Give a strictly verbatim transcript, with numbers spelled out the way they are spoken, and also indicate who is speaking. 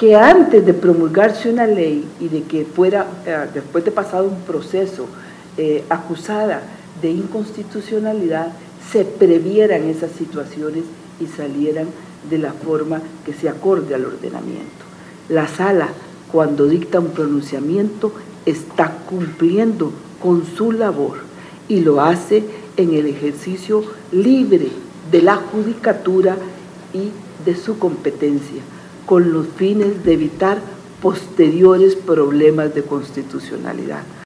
Speaker 1: que antes de promulgarse una ley y de que fuera, eh, después de pasado un proceso, eh, acusada de inconstitucionalidad, se previeran esas situaciones y salieran de la forma que se acorde al ordenamiento. La sala, cuando dicta un pronunciamiento, está cumpliendo con su labor y lo hace en el ejercicio libre de la judicatura y de su competencia, con los fines de evitar posteriores problemas de constitucionalidad.